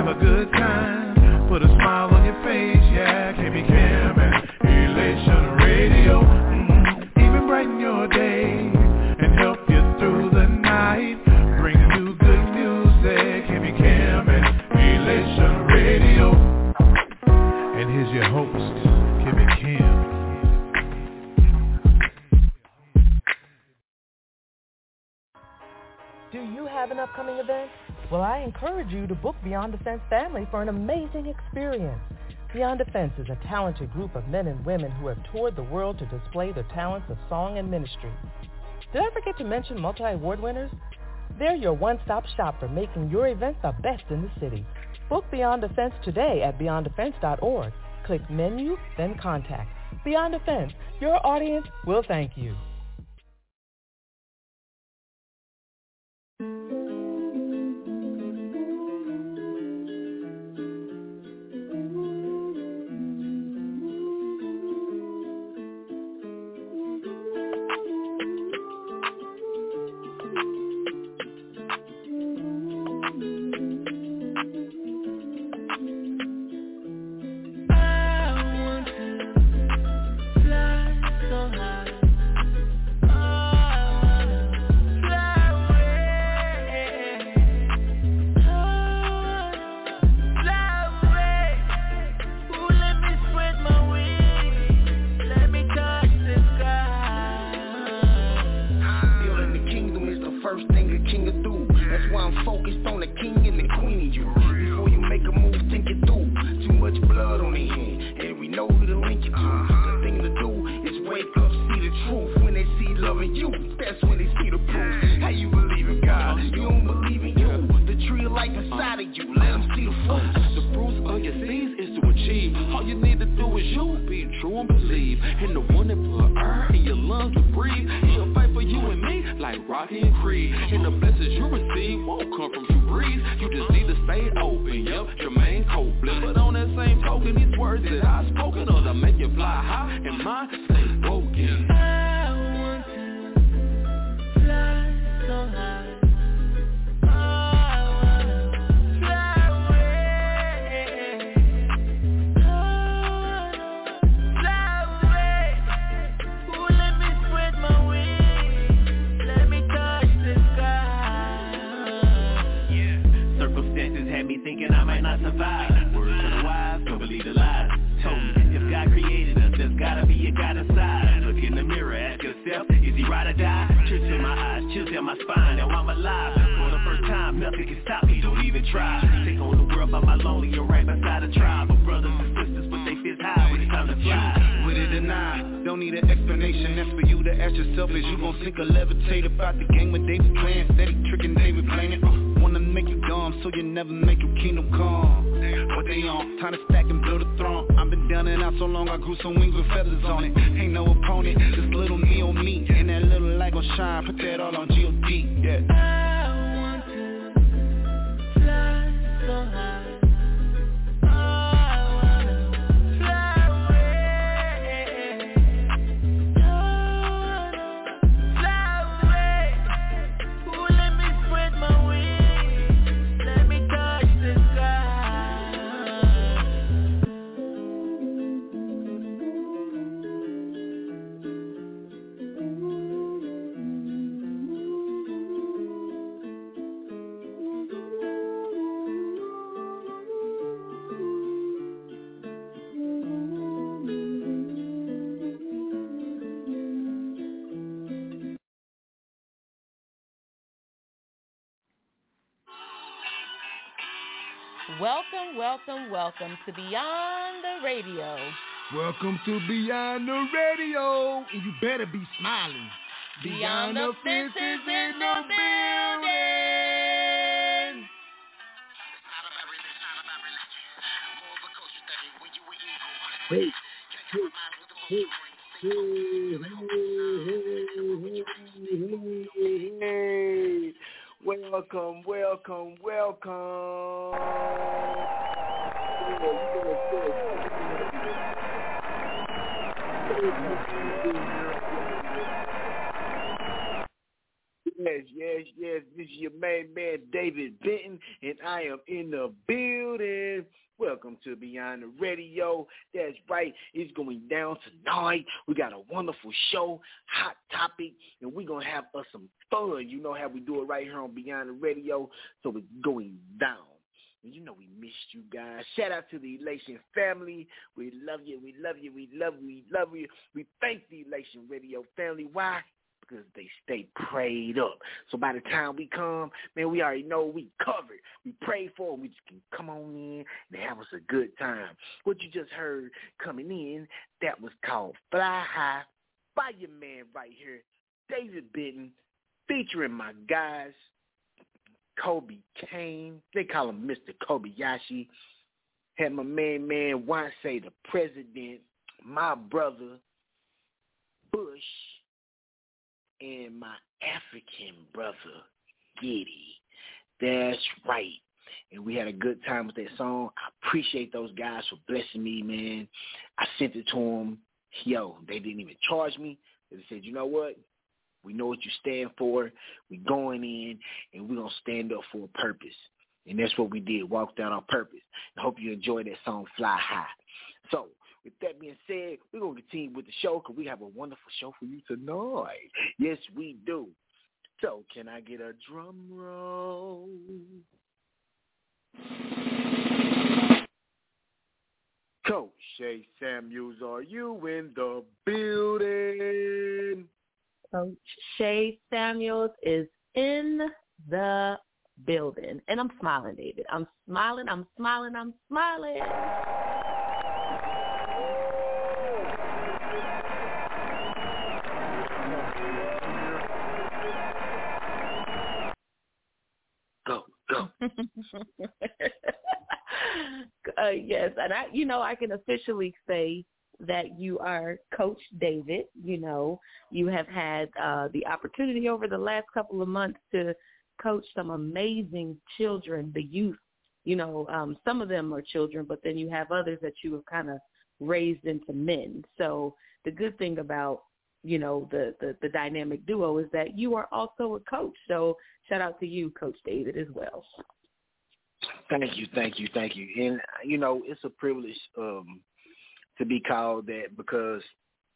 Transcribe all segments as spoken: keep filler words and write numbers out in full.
have a good time. Put a smile on your face, yeah. K B Cam and Elation Radio. Mm-hmm. Even brighten your day and help you through the night. Bring you good music. K B Cam and Elation Radio. And here's your host, K B Cam. Do you have an upcoming event? Well, I encourage you to book Beyond Defense Family for an amazing experience. Beyond Defense is a talented group of men and women who have toured the world to display their talents of song and ministry. Did I forget to mention multi-award winners? They're your one-stop shop for making your event the best in the city. Book Beyond Defense today at beyond defense dot org. Click menu, then contact. Beyond Defense, your audience will thank you. Welcome, welcome, welcome to Beyond the Radio. Welcome to Beyond the Radio. And you better be smiling. Beyond, Beyond the fences in the building. Hey, hey, hey, hey. Welcome, welcome, welcome. Yes, yes, yes. This is your main man, David Benton, and I am in the building. Welcome to Beyond the Radio. That's right. It's going down tonight. We got a wonderful show, hot topic, and we're going to have us some fun. You know how we do it right here on Beyond the Radio, so it's going down. And you know we missed you guys. Shout out to the Elation family. We love you. We love you. We love you. We love you. We thank the Elation Radio family. Why? Because they stay prayed up. So by the time we come, man, we already know we covered. We pray for them. We just can come on in and have us a good time. What you just heard coming in, that was called Fly High by your man right here, David Benton, featuring my guys, Kobe Kane. They call him Mister Kobayashi. Had my main man, Wance the president, my brother, Bush, and my African brother, Giddy. That's right. And we had a good time with that song. I appreciate those guys for blessing me, man. I sent it to them. Yo, they didn't even charge me. They said, you know what? We know what you stand for. We going in, and we're going to stand up for a purpose. And that's what we did, walked out on purpose. I hope you enjoyed that song, Fly High. So, with that being said, we're going to continue with the show because we have a wonderful show for you tonight. Yes, we do. So, can I get a drum roll? Coach Shay Samuels, are you in the building? Coach Shay Samuels is in the building. And I'm smiling, David. I'm smiling, I'm smiling, I'm smiling. Go, go. uh, yes, and I, you know, I can officially say that you are Coach David. You know, you have had uh, the opportunity over the last couple of months to coach some amazing children, the youth. You know, um, some of them are children, but then you have others that you have kind of raised into men. So the good thing about, you know, the, the, the dynamic duo is that you are also a coach. So shout out to you, Coach David, as well. Thank you, thank you, thank you. And, you know, it's a privilege um, to be called that because,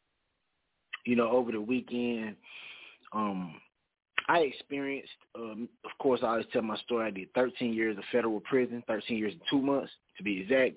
you know, over the weekend, um, I experienced, um, of course, I always tell my story. I did thirteen years of federal prison, thirteen years and two months to be exact.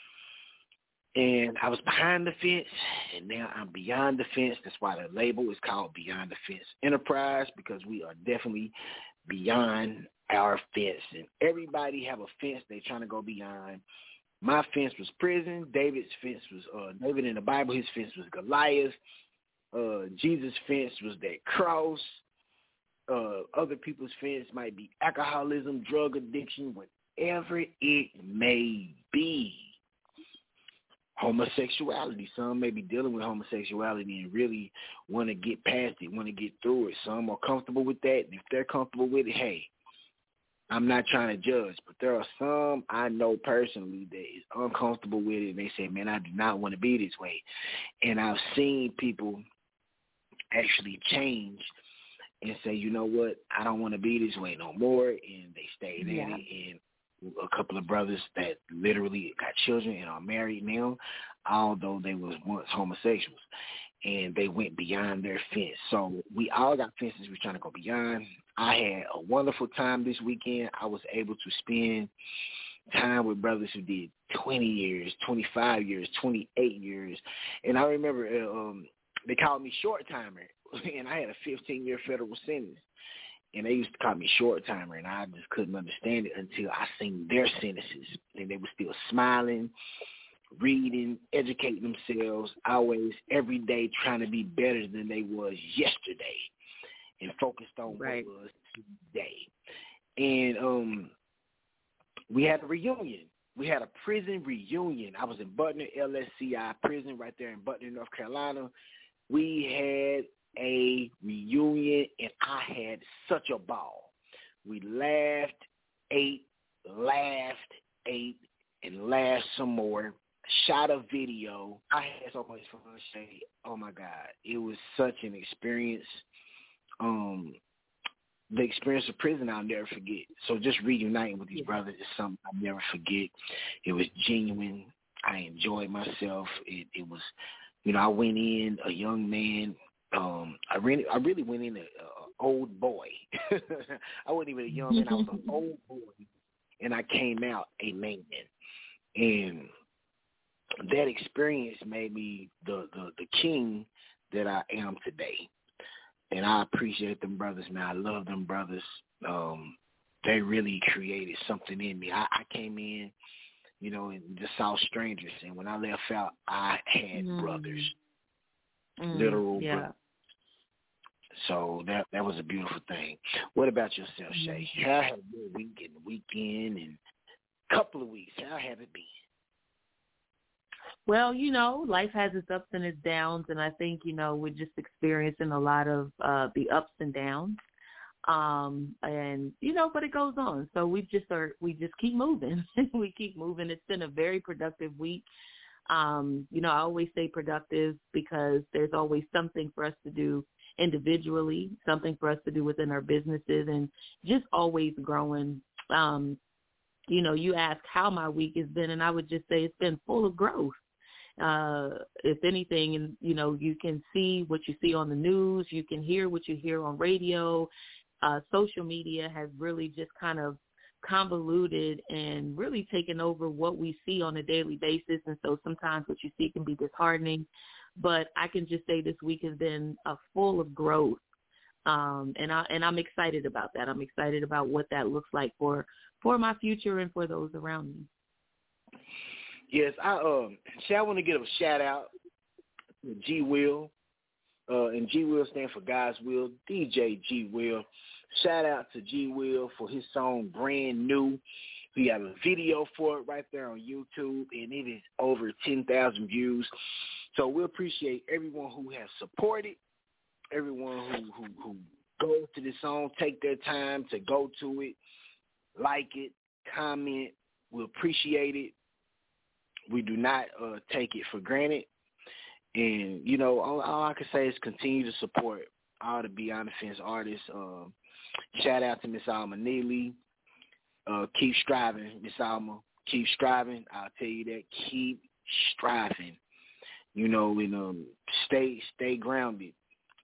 And I was behind the fence, and now I'm beyond the fence. That's why the label is called Beyond the Fence Enterprise, because we are definitely beyond our fence. And everybody have a fence they're trying to go beyond. My fence was prison. David's fence was, uh, David in the Bible, his fence was Goliath. Uh, Jesus' fence was that cross. Uh, other people's fence might be alcoholism, drug addiction, whatever it may be. Homosexuality. Some may be dealing with homosexuality and really want to get past it, want to get through it. Some are comfortable with that. And if they're comfortable with it, hey, I'm not trying to judge, but there are some I know personally that is uncomfortable with it, and they say, man, I do not want to be this way. And I've seen people actually change and say, you know what, I don't want to be this way no more, and they stayed yeah. in it. And a couple of brothers that literally got children and are married now, although they was once homosexuals, and they went beyond their fence. So we all got fences we're trying to go beyond. I had a wonderful time this weekend. I was able to spend time with brothers who did twenty years, twenty-five years, twenty-eight years. And I remember uh, um, they called me short timer, and I had a fifteen-year federal sentence. And they used to call me short timer, and I just couldn't understand it until I seen their sentences. And they were still smiling, reading, educating themselves, always, every day trying to be better than they was yesterday and focused on right. what was today. And um, we had a reunion. We had a prison reunion. I was in Butner, L S C I prison right there in Butner, North Carolina. We had a reunion, and I had such a ball. We laughed, ate, laughed, ate, and laughed some more. Shot a video. I had so much fun. Shay. Oh my God, it was such an experience. Um, the experience of prison I'll never forget. So just reuniting with these yeah. brothers is something I'll never forget. It was genuine. I enjoyed myself. It, it was, you know, I went in a young man. Um, I really, I really went in an old boy. I wasn't even a young man. I was an old boy, and I came out a man. And that experience made me the, the, the king that I am today. And I appreciate them brothers, man. I love them brothers. Um, they really created something in me. I, I came in, you know, and just saw strangers. And when I left out, I had mm. brothers, mm, literal yeah. brothers. So that that was a beautiful thing. What about yourself, Shay? Mm-hmm. How have your week and weekend and couple of weeks? How have it been? Well, you know, life has its ups and its downs, and I think, you know, we're just experiencing a lot of uh, the ups and downs. Um, and, you know, but it goes on. So we just are, we just keep moving. we keep moving. It's been a very productive week. Um, you know, I always say productive because there's always something for us to do individually, something for us to do within our businesses, and just always growing. Um, you know, you ask how my week has been, and I would just say it's been full of growth. Uh, if anything, and, you know, you can see what you see on the news, you can hear what you hear on radio. Uh, social media has really just kind of convoluted and really taken over what we see on a daily basis. And so sometimes what you see can be disheartening, but I can just say this week has been uh, full of growth. Um, and I, and I'm excited about that. I'm excited about what that looks like for, for my future and for those around me. Yes, I um, I want to give a shout out to G Will, uh, and G Will stands for God's Will. D J G Will. Shout out to G Will for his song Brand New. We have a video for it right there on YouTube, and it is over ten thousand views. So we appreciate everyone who has supported, everyone who, who, who goes to the song, take their time to go to it, like it, comment. We appreciate it. We do not uh, take it for granted. And, you know, all, all I can say is continue to support all the Beyond the Fence artists. Uh, shout out to Miss Alma Neely. Uh, keep striving, Miss Alma. Keep striving. I'll tell you that. Keep striving. You know, and um, stay stay grounded.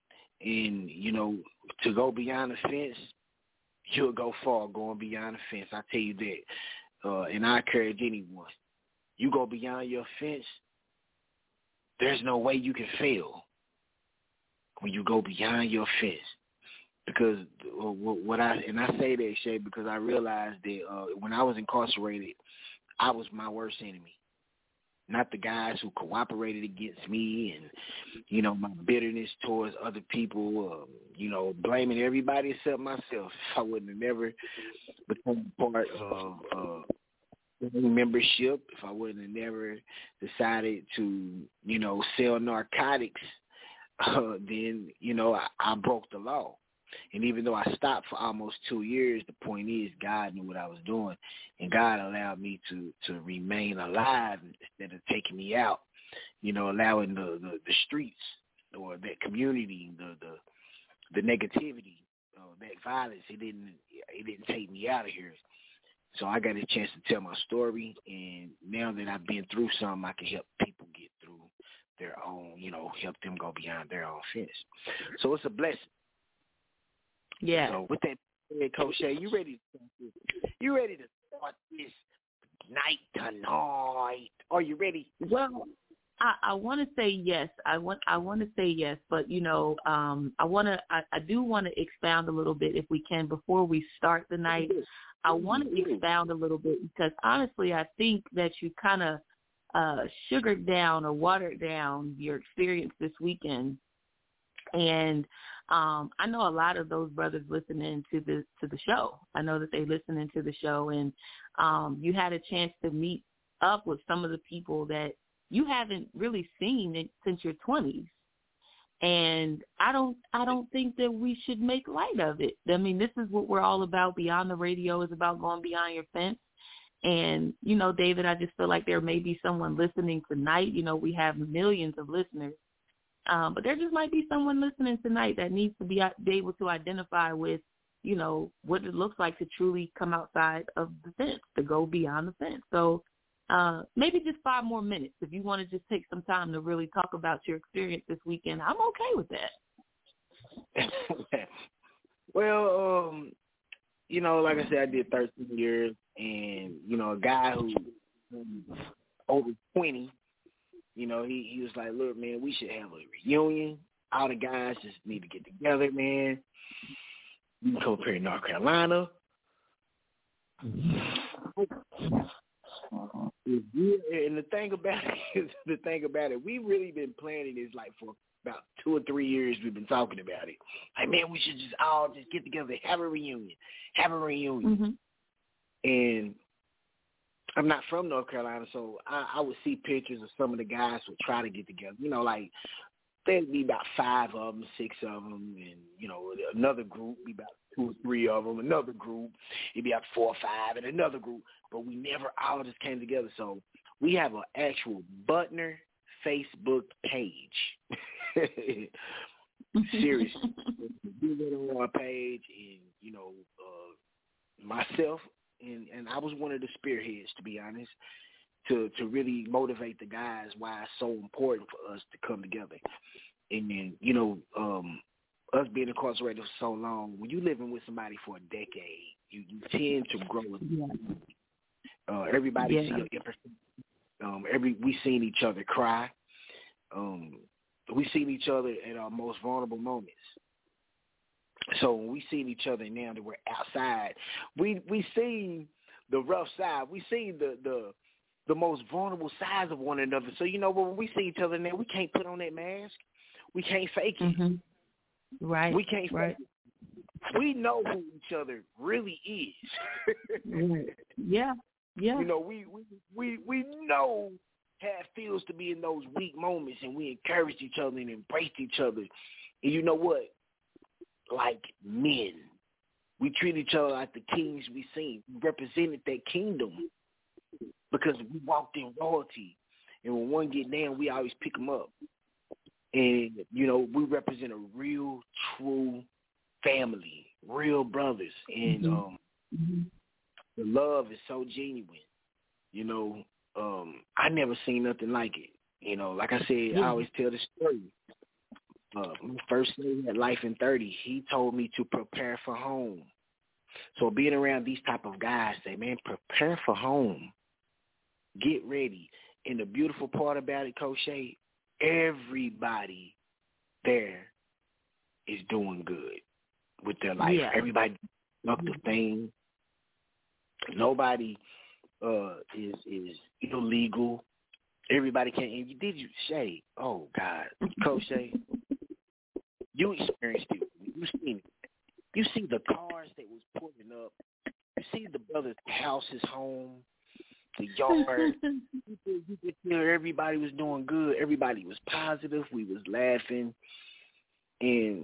And, you know, to go beyond the fence, you'll go far going beyond the fence. I tell you that. Uh, and I encourage anyone. You go beyond your fence, there's no way you can fail when you go beyond your fence. Because what I, and I say that, Shay, because I realized that uh, when I was incarcerated, I was my worst enemy. Not the guys who cooperated against me and, you know, my bitterness towards other people, um, you know, blaming everybody except myself. If I wouldn't have never become part of uh, membership, if I wouldn't have never decided to, you know, sell narcotics, uh, then, you know, I, I broke the law. And even though I stopped for almost two years, the point is God knew what I was doing, and God allowed me to, to remain alive instead of taking me out, you know, allowing the, the, the streets or that community, the the, the negativity, uh, that violence, it didn't it didn't take me out of here. So I got a chance to tell my story, and now that I've been through something, I can help people get through their own, you know, help them go beyond their own fence. So it's a blessing. Yeah. So with that said, Coach Shay, you ready to you ready to start this night tonight? Are you ready? Well, I, I want to say yes. I want I want to say yes, but you know, um, I want to I, I do want to expound a little bit if we can before we start the night. I want to expound a little bit because honestly, I think that you kind of uh, sugared down or watered down your experience this weekend. And um, I know a lot of those brothers listening to the to the show. I know that they listening to the show, and um, you had a chance to meet up with some of the people that you haven't really seen in, since your twenties. And I don't I don't think that we should make light of it. I mean, this is what we're all about. Beyond the Radio is about going beyond your fence. And, you know, David, I just feel like there may be someone listening tonight. You know, we have millions of listeners. Um, but there just might be someone listening tonight that needs to be, be able to identify with you know, what it looks like to truly come outside of the fence, to go beyond the fence. So uh, maybe just five more minutes. If you want to just take some time to really talk about your experience this weekend, I'm okay with that. Well, um, you know, like I said, I did thirteen years, and, you know, a guy who um, over twenty, you know, he, he was like, look, man, we should have a reunion. All the guys just need to get together, man. We can come up here in North Carolina. And the thing about it is, the thing about it, we really been planning this like for about two or three years. We've been talking about it. Like, man, we should just all just get together, have a reunion, have a reunion. Mm-hmm. And I'm not from North Carolina, so I, I would see pictures of some of the guys would try to get together. You know, like there'd be about five of them, six of them, and, you know, another group be about two or three of them, another group, it'd be about four or five, and another group. But we never all just came together. So we have an actual Butner Facebook page. Seriously. We went on our page, and, you know, uh, myself, and, and I was one of the spearheads, to be honest, to, to really motivate the guys why it's so important for us to come together. And then, you know, um, us being incarcerated for so long, when you're living with somebody for a decade, you, you tend to grow. Yeah. Uh, everybody yeah. see your um, every we seen each other cry. Um, we seen each other at our most vulnerable moments. So when we see each other now that we're outside, we we see the rough side. We see the the the most vulnerable sides of one another. So, you know, when we see each other now, we can't put on that mask. We can't fake it. Mm-hmm. Right. We can't right. fake it. We know who each other really is. Yeah. Yeah. You know, we, we we we know how it feels to be in those weak moments, and we encouraged each other and embraced each other. And you know what? Like men. We treat each other like the kings we seen. We represented that kingdom because we walked in royalty. And when one get down, we always pick them up. And, you know, we represent a real, true family, real brothers. And mm-hmm. um, mm-hmm. the love is so genuine. You know, um, I never seen nothing like it. You know, like I said, yeah. I always tell the story. Uh, my first day at Life in thirty, he told me to prepare for home. So being around these type of guys, say, man, prepare for home. Get ready. And the beautiful part about it, Coach Shay, everybody there is doing good with their life. Yeah. Everybody up the thing. Nobody uh, is is illegal. Everybody can. And you did you Shay? Oh God, Coach Shay, you experienced it. You seen it. You see the cars that was pulling up. You see the brothers' houses, home, the yard. you could hear everybody was doing good. Everybody was positive. We was laughing, and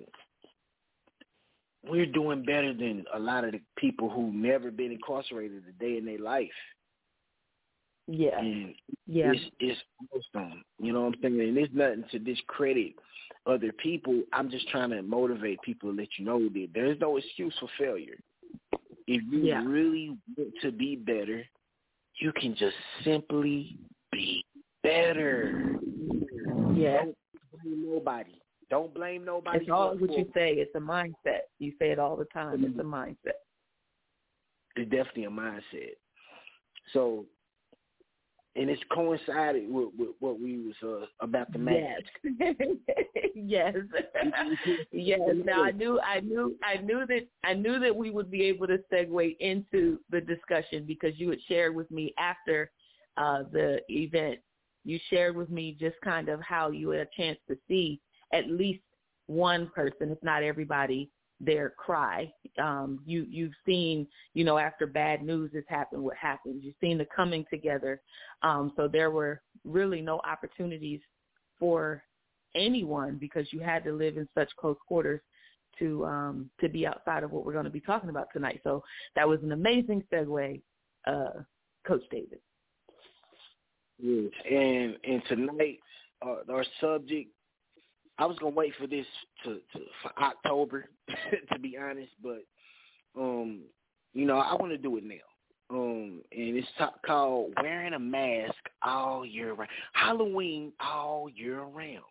we're doing better than a lot of the people who never been incarcerated a day in their life. Yeah, and yeah. It's, it's awesome. You know what I'm saying? And there's nothing to discredit other people. I'm just trying to motivate people to let you know that there's no excuse for failure. If you yeah. really want to be better, you can just simply be better. Yeah. Don't blame nobody. Don't blame nobody. It's all what you say. It's a mindset. You say it all the time. Mm-hmm. It's a mindset. It's definitely a mindset. So, and it's coincided with, with what we was uh, about to match. Yes, yes, yes. Now I knew, I knew, I knew that, I knew that we would be able to segue into the discussion because you had shared with me after uh, the event. You shared with me just kind of how you had a chance to see at least one person, if not everybody, their cry. Um, you, you've seen, you know, after bad news has happened, what happens. You've seen the coming together. Um, so there were really no opportunities for anyone because you had to live in such close quarters to um, to be outside of what we're going to be talking about tonight. So that was an amazing segue, uh, Coach David. Yes, and and tonight uh, our subject, I was gonna wait for this to, to for October, to be honest, but Um, you know, I want to do it now. Um, and it's t- called wearing a mask all year round. Halloween all year round.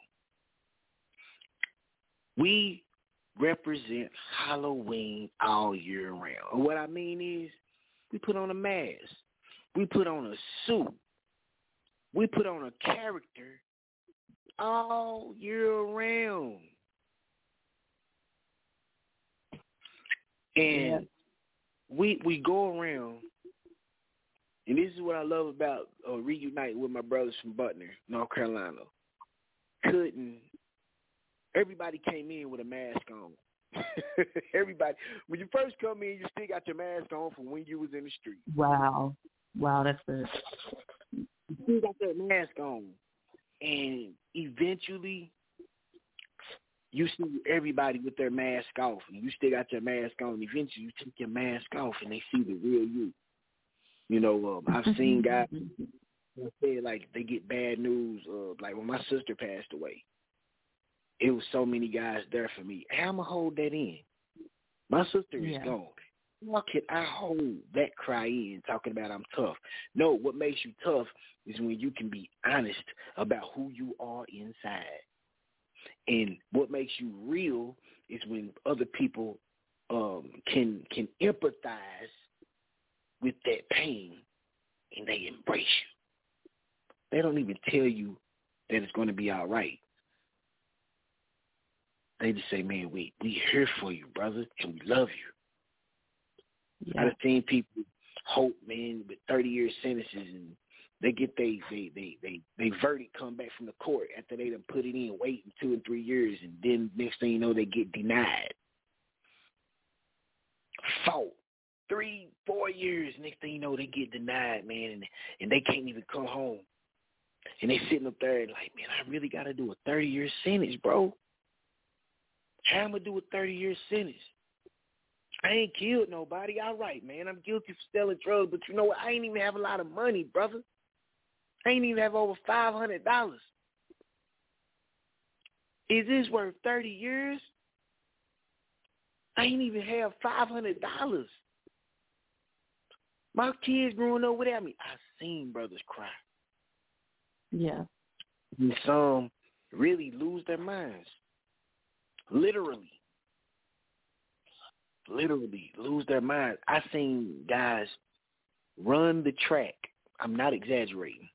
We represent Halloween all year round. And what I mean is, we put on a mask. We put on a suit. We put on a character all year round. And yeah. we we go around, and this is what I love about uh, reuniting with my brothers from Butner, North Carolina. Couldn't everybody came in with a mask on. Everybody, when you first come in, you still got your mask on from when you was in the street. Wow, wow, that's good. You still got that mask on, and eventually, you see everybody with their mask off, and you still got your mask on. Eventually, you take your mask off, and they see the real you. You know, um, I've seen guys say like they get bad news. Uh, like when my sister passed away, it was so many guys there for me. How am I hold that in? My sister is yeah. gone. How can I hold that cry in talking about I'm tough? No, what makes you tough is when you can be honest about who you are inside. And what makes you real is when other people um, can can empathize with that pain and they embrace you. They don't even tell you that it's going to be all right. They just say, man, we we here for you, brother, and we love you. Yeah. I've seen people hope, man, with thirty-year sentences, and they get they they they they they verdict come back from the court after they done put it in, waiting two and three years, and then next thing you know, they get denied. Four, three, four years, next thing you know, they get denied, man, and and they can't even come home. And they sitting up there and like, man, I really got to do a thirty-year sentence, bro. How am I gonna do a thirty-year sentence? I ain't killed nobody. All right, man. I'm guilty for selling drugs, but you know what? I ain't even have a lot of money, brother. I ain't even have over five hundred dollars. Is this worth thirty years? I ain't even have five hundred dollars. My kids growing up without me, I seen brothers cry. Yeah. And some really lose their minds. Literally. Literally lose their minds. I seen guys run the track. I'm not exaggerating.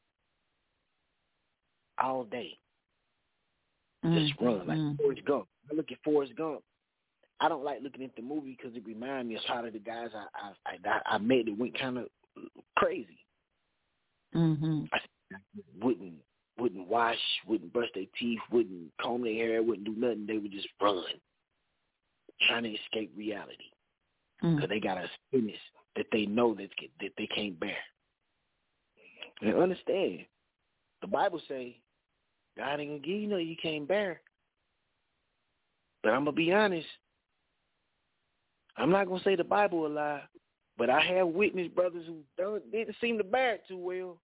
All day. Mm-hmm. Just run like mm-hmm. Forrest Gump. I look at Forrest Gump. I don't like looking at the movie because it reminds me of a lot of the guys I I, I, I met that went kind of crazy. Mm-hmm. I wouldn't wouldn't wash, wouldn't brush their teeth, wouldn't comb their hair, wouldn't do nothing. They would just run, trying to escape reality because mm. they got a sickness that they know that that they can't bear. And understand, the Bible say God ain't gonna give you no you can't bear. But I'm gonna be honest. I'm not gonna say the Bible a lie, but I have witnessed brothers who don't, didn't seem to bear it too well,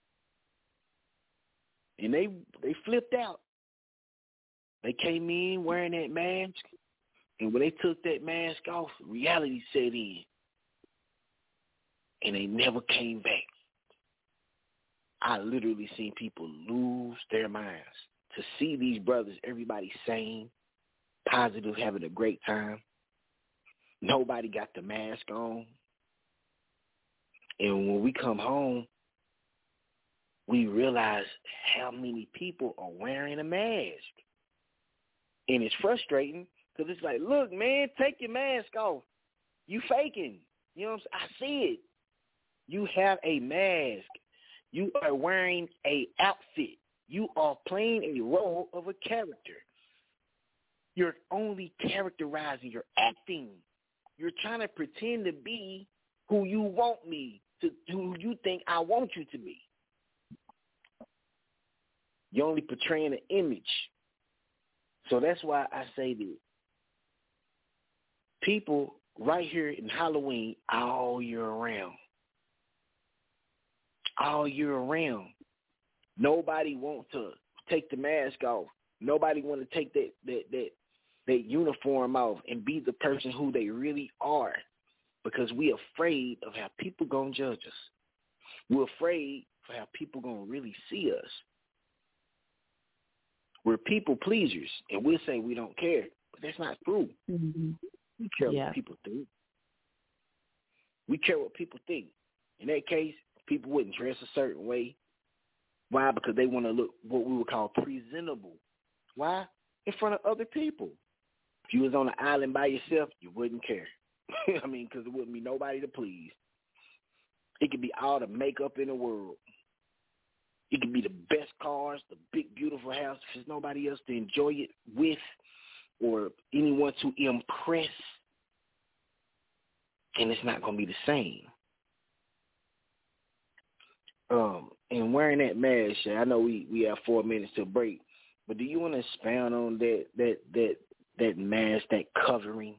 and they they flipped out. They came in wearing that mask. And when they took that mask off, reality set in. And they never came back. I literally seen people lose their minds. To see these brothers, everybody sane, positive, having a great time. Nobody got the mask on. And when we come home, we realize how many people are wearing a mask. And it's frustrating. Because it's like, look, man, take your mask off. You faking. You know what I'm saying? I see it. You have a mask. You are wearing a outfit. You are playing a role of a character. You're only characterizing. You're acting. You're trying to pretend to be who you want me to, who you think I want you to be. You're only portraying an image. So that's why I say that people right here in Halloween all year round. All year round. Nobody wants to take the mask off. Nobody want to take that, that, that, that uniform off and be the person who they really are, because we're afraid of how people going to judge us. We're afraid for how people going to really see us. We're people pleasers, and we'll say we don't care, but that's not true. Mm-hmm. We care yeah. what people think. We care what people think. In that case, people wouldn't dress a certain way. Why? Because they want to look what we would call presentable. Why? In front of other people. If you was on an island by yourself, you wouldn't care. I mean, because there wouldn't be nobody to please. It could be all the makeup in the world. It could be the best cars, the big, beautiful house. If there's nobody else to enjoy it with or anyone to impress, and it's not going to be the same. Um, and wearing that mask, I know we, we have four minutes to break, but do you want to expound on that that that that mask, that covering?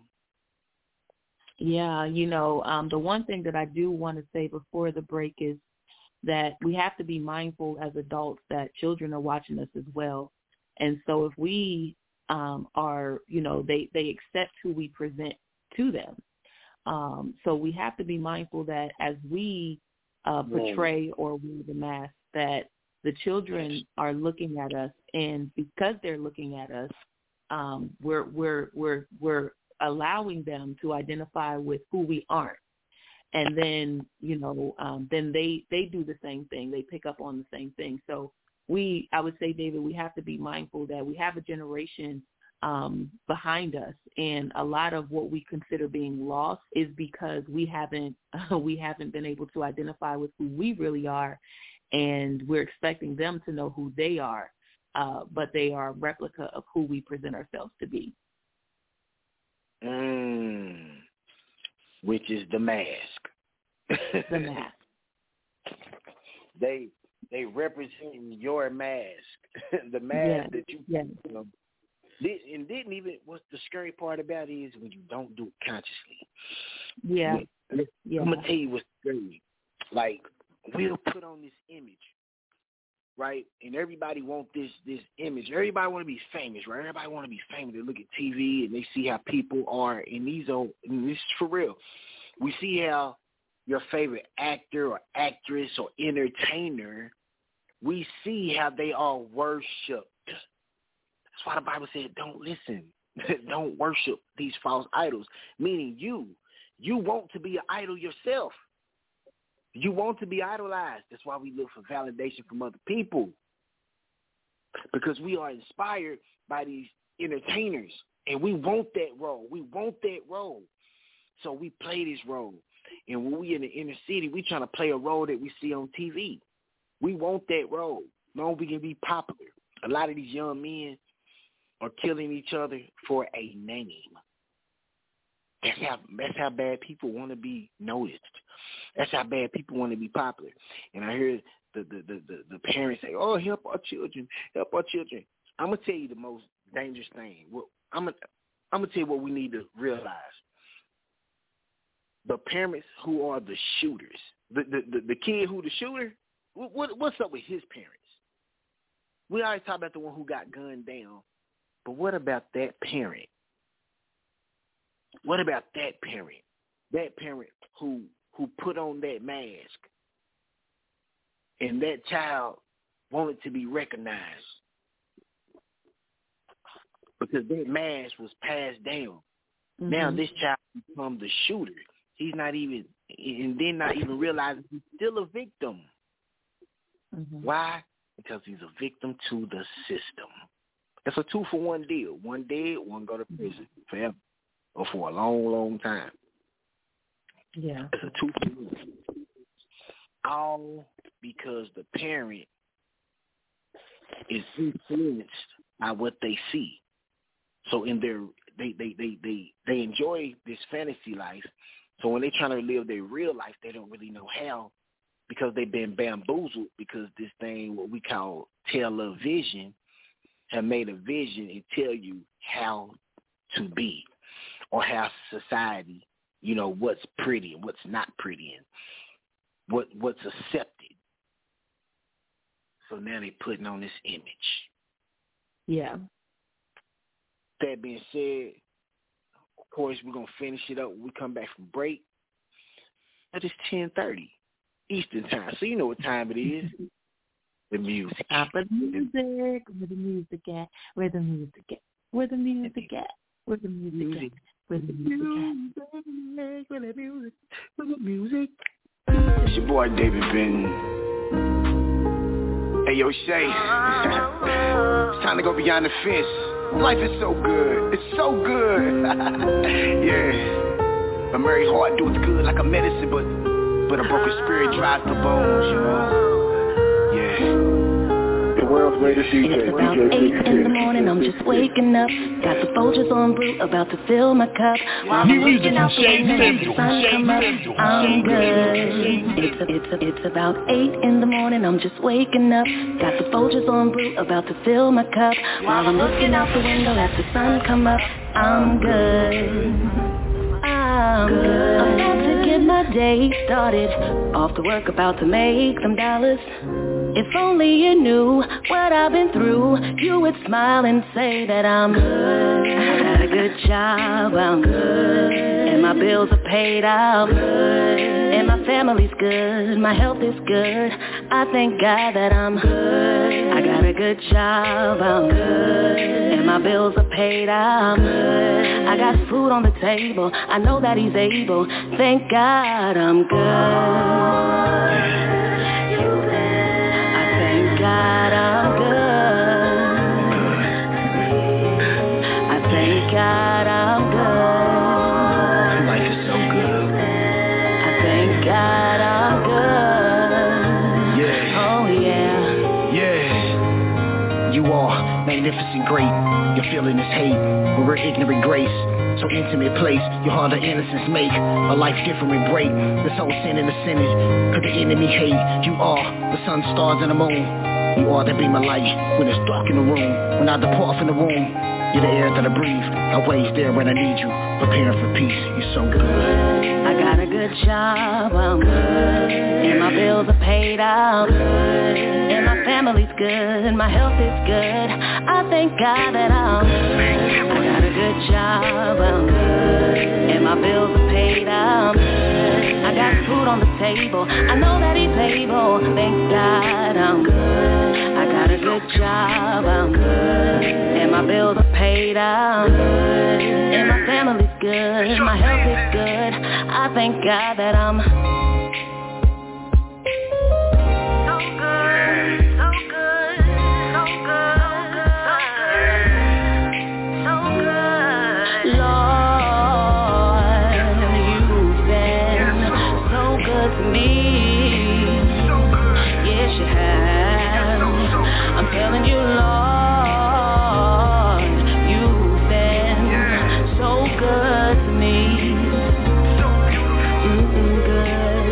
Yeah, you know, um, the one thing that I do want to say before the break is that we have to be mindful as adults that children are watching us as well. And so if we um, are, you know, they, they accept who we present to them. Um, so we have to be mindful that as we uh, portray or wear the mask, that the children are looking at us, and because they're looking at us, um, we're we're we're we're allowing them to identify with who we aren't. And then, you know, um, then they, they do the same thing. They pick up on the same thing. So we, I would say, David, we have to be mindful that we have a generation um, behind us, and a lot of what we consider being lost is because we haven't uh, we haven't been able to identify with who we really are, and we're expecting them to know who they are, uh, but they are a replica of who we present ourselves to be. Mm. Which is the mask. The mask. They they represent your mask, the mask yeah. that you, yeah. you know, did, and didn't even. What's the scary part about it is when you don't do it consciously. Yeah. When, yeah. I'm gonna tell you what's scary. Like, we'll put on this image, right? And everybody want this this image. Everybody want to be famous, right? Everybody want to be famous. They look at T V and they see how people are, and these are, and this is for real. We see how your favorite actor or actress or entertainer, we see how they are worshipped. That's why the Bible said, don't listen. Don't worship these false idols, meaning you. You want to be an idol yourself. You want to be idolized. That's why we look for validation from other people, because we are inspired by these entertainers, and we want that role. We want that role. So we play this role. And when we in the inner city, we trying to play a role that we see on T V. We want that role. No, we can be popular. A lot of these young men are killing each other for a name. That's how that's how bad people want to be noticed. That's how bad people want to be popular. And I hear the the, the, the, the parents say, "Oh, help our children, help our children." I'm gonna tell you the most dangerous thing. Well, I'm gonna I'm gonna tell you what we need to realize. The parents who are the shooters, the the, the, the kid who the shooter, what, what what's up with his parents? We always talk about the one who got gunned down, but what about that parent? What about that parent? That parent who who put on that mask, and that child wanted to be recognized because that mask was passed down. Mm-hmm. Now this child become the shooter. He's not even, and then not even realizing he's still a victim. Mm-hmm. Why? Because he's a victim to the system. It's a two for one deal. One dead, one go to prison forever, or for a long, long time. Yeah. It's a two for one. All because the parent is influenced by what they see. So in their, they, they, they, they, they enjoy this fantasy life. So when they're trying to live their real life, they don't really know how, because they've been bamboozled, because this thing, what we call television, have made a vision and tell you how to be, or how society, you know, what's pretty and what's not pretty, and what what's accepted. So now they're putting on this image. Yeah. that being said, of course, we're going to finish it up when we come back from break. That is ten thirty Eastern time, so you know what time it is. The music. Top of the music. Where the music at? Where the music at? Where the music at? Where the music at? Where the music at? Where the music? Where the music? It's your boy David Benton. Hey yo, Shay. It's time to go beyond the fence. Life is so good. It's so good. Yeah. A merry heart do it's good like a medicine, but but a broken spirit dries the bones, you know. Yeah. The world's greatest D J. It's about eight in the morning, I'm just waking up. Got the Folgers on brew, about to fill my cup. While I'm looking out the window, as the sun come up, I'm good. It's, a, it's, a, it's about eight in the morning, I'm just waking up. Got the Folgers on brew, about to fill my cup. While I'm looking out the window, as the sun come up, I'm good. I'm good. About to get my day started. Off to work, about to make some dollars. If only you knew what I've been through, you would smile and say that I'm good. I got a good job, I'm good. And my bills are paid, I'm good. And my family's good, my health is good. I thank God that I'm good. I got a good job, I'm good. And my bills are paid, I'm good. I got food on the table, I know that he's able. Thank God I'm good. God, I'm good. I thank God I'm good. Life is so good. I thank God I'm good. Yeah. Oh yeah. Yeah. You are magnificent, great. You're feeling this hate, but we're ignorant grace. So intimate place, your heart of innocence make a life different break. This whole sin and the sinners, cause the enemy hate. You are the sun, stars, and the moon. You are the beam of light when it's dark in the room. When I depart from the womb, you're the air that I breathe. Always there when I need you, preparing for peace. You're so good. I got a good job, I'm good. And my bills are paid, I'm good. And my family's good, and my health is good. I thank God that I'm good. I got a good job, I'm good. And my bills are paid, I'm good. I got food on the table, I know that he's able. Thank God I'm good. I got a good job, I'm good. And my bills are paid, I'm good. And my family's good, my health is good. I thank God that I'm so good, so good, so good, so good, so good. Lord, you've been so good to me. Yes, you have. I'm telling you, Lord, you've been so good to me. Mm-mm, good.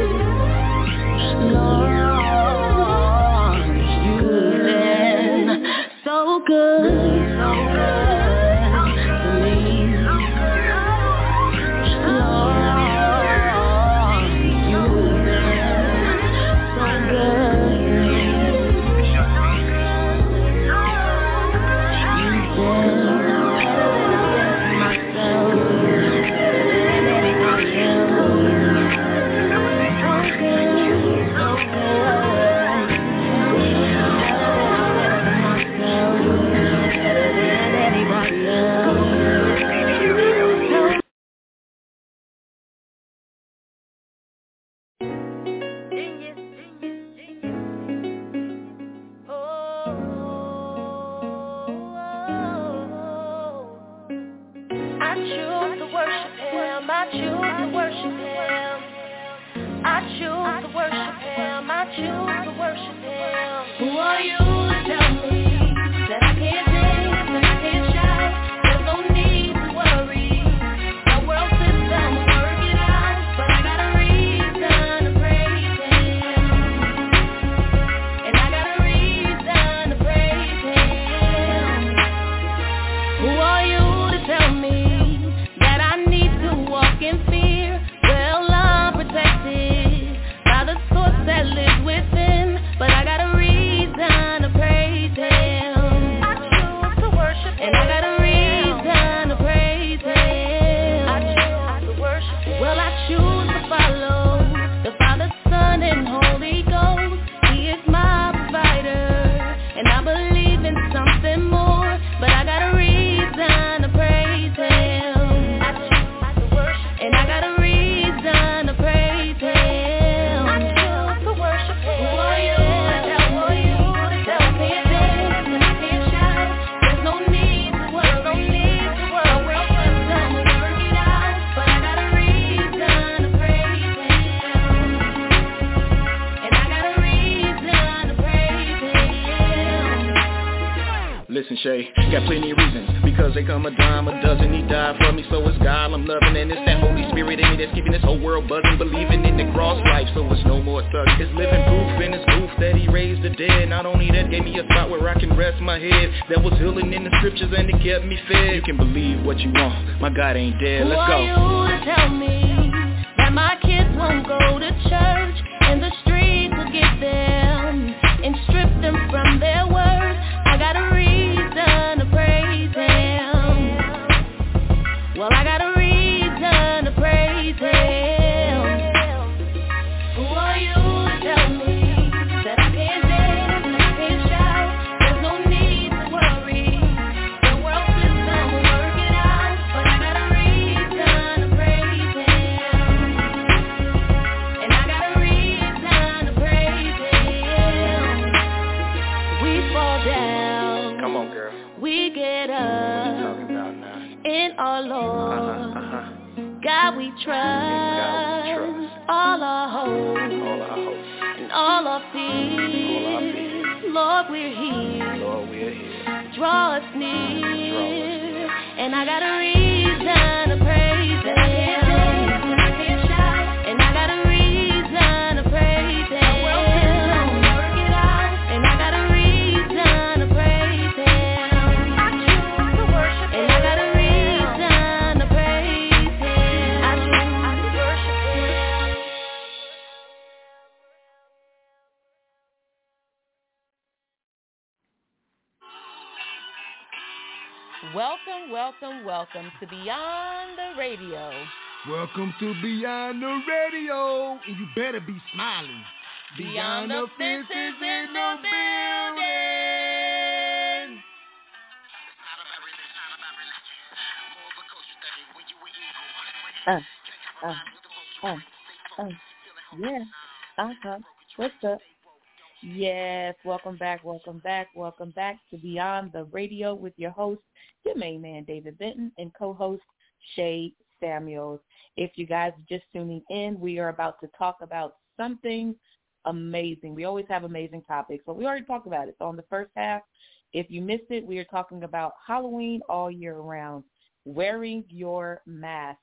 Shay. Got plenty of reasons, because they come a dime a dozen. He died for me, so it's God I'm loving. And it's that Holy Spirit in me that's keeping this whole world buzzing. Believing in the cross life, so it's no more thugging. It's living proof in his proof that he raised the dead. Not only that, gave me a spot where I can rest my head. That was healing in the scriptures and it kept me fed. You can believe what you want, my God ain't dead. Let's go. Who are you to tell me that my kids won't go to church and the streets will get them and strip them from their words? I got a reason to praise him. Well, I got a reason to praise him. Who are you to tell me that I can't dance and I can't shout? There's no need to worry. The world system will work it out. But I got a reason to praise him. And I got a reason to praise him. We fall down. Come on, girl. We get up. What you talking about now? In our Lord, Uh-huh, uh-huh. God we trust, God we trust. all our hope, All our hope, and all our fear. all our fear. Lord, we're here, Lord, we're here. draw us near, Draw us near. and I got a reason to praise Him. I can't shout, and I got a reason to praise Him. And I got a reason to praise Him. I choose to worship Him. And I got a reason to praise Him. I choose to worship Him. Welcome, welcome, welcome to Beyond the Radio. Welcome to Beyond the Radio, and you better be smiling. Beyond the fences in the building. Uh, uh, uh, uh, yeah, uh-huh. What's up? Yes, welcome back, welcome back, welcome back to Beyond the Radio with your host, your main man, David Benton, and co-host, Shay Samuels. If you guys are just tuning in, we are about to talk about something amazing. We always have amazing topics, but we already talked about it. So on the first half, if you missed it, we are talking about Halloween all year round, wearing your mask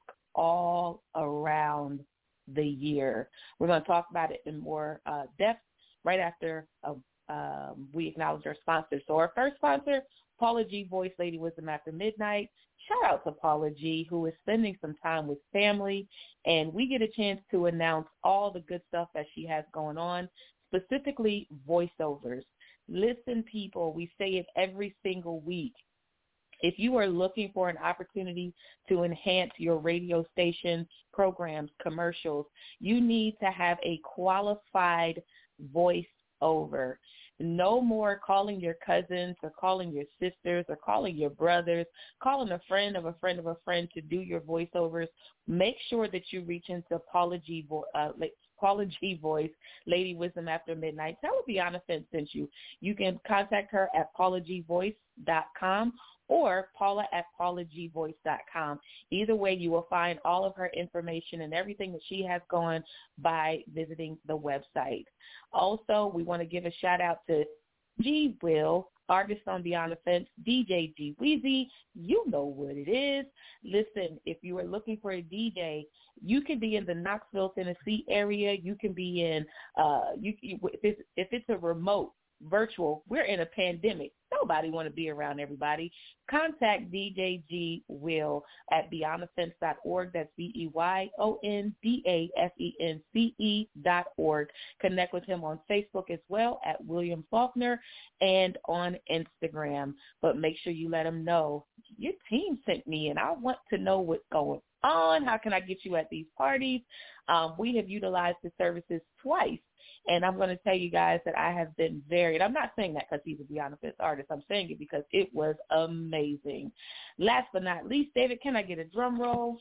all around the year. We're going to talk about it in more uh, depth right after uh, um, we acknowledge our sponsors. So our first sponsor, Paula G. Voice, Lady Wisdom After Midnight. Shout out to Paula G., who is spending some time with family, and we get a chance to announce all the good stuff that she has going on, specifically voiceovers. Listen, people, we say it every single week. If you are looking for an opportunity to enhance your radio station programs, commercials, you need to have a qualified voiceover. No more calling your cousins or calling your sisters or calling your brothers, calling a friend of a friend of a friend to do your voiceovers. Make sure that you reach into Paula G. Vo- uh, Paula G. Voice, Lady Wisdom After Midnight. Tell her Beyond Fence sent you. You can contact her at paula g voice dot com or paula at paula g voice dot com. Either way, you will find all of her information and everything that she has going by visiting the website. Also, we want to give a shout-out to G. Will, artist on Beyond the Fence, D J G Weezy. You know what it is. Listen, if you are looking for a D J, you can be in the Knoxville, Tennessee area. You can be in, uh, you, if it's, if it's a remote, virtual, we're in a pandemic. Nobody want to be around everybody. Contact D J G Will at beyond the fence dot org. That's B E Y O N D A F E N C E dot org. Connect with him on Facebook as well at William Faulkner and on Instagram. But make sure you let him know your team sent me and I want to know what's going on. How can I get you at these parties? Um, we have utilized the services twice. And I'm going to tell you guys that I have been very, and I'm not saying that because he's a Beyond the Fence artist. I'm saying it because it was amazing. Last but not least, David, can I get a drum roll?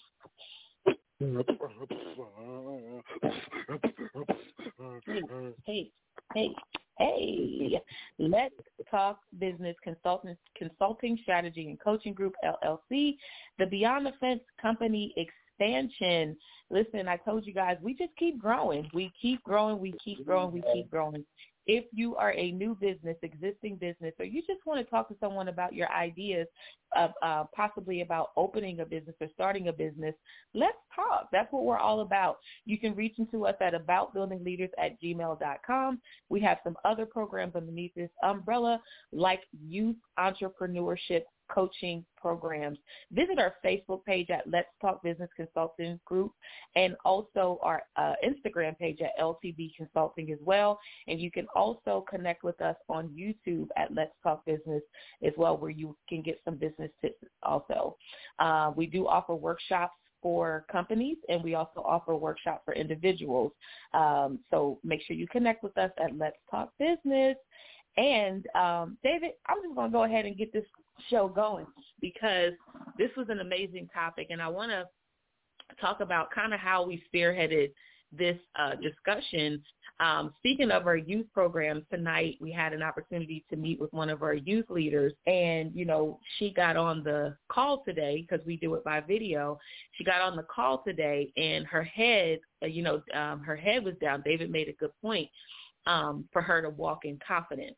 Hey, hey, hey. Let's Talk Business Consulting, Consulting Strategy and Coaching Group, L L C, the Beyond the Fence Company expansion. Listen, I told you guys, we just keep growing. We keep growing. We keep growing. We keep growing. if you are a new business, existing business, or you just want to talk to someone about your ideas of uh, possibly about opening a business or starting a business, let's talk. That's what we're all about. You can reach into us at about building leaders at gmail dot com. We have some other programs underneath this umbrella like youth entrepreneurship coaching programs. Visit our Facebook page at Let's Talk Business Consulting Group and also our uh, Instagram page at L T B Consulting as well. And you can also connect with us on YouTube at Let's Talk Business as well, where you can get some business tips also. Uh, we do offer workshops for companies, and we also offer workshops for individuals. Um, so make sure you connect with us at Let's Talk Business. And, um, David, I'm just going to go ahead and get this show going because this was an amazing topic, and I want to talk about kind of how we spearheaded this uh, discussion. Um, speaking of our youth programs, tonight we had an opportunity to meet with one of our youth leaders, and, you know, she got on the call today because we do it by video. She got on the call today, and her head, uh, you know, um, her head was down. David made a good point um, for her to walk in confidence.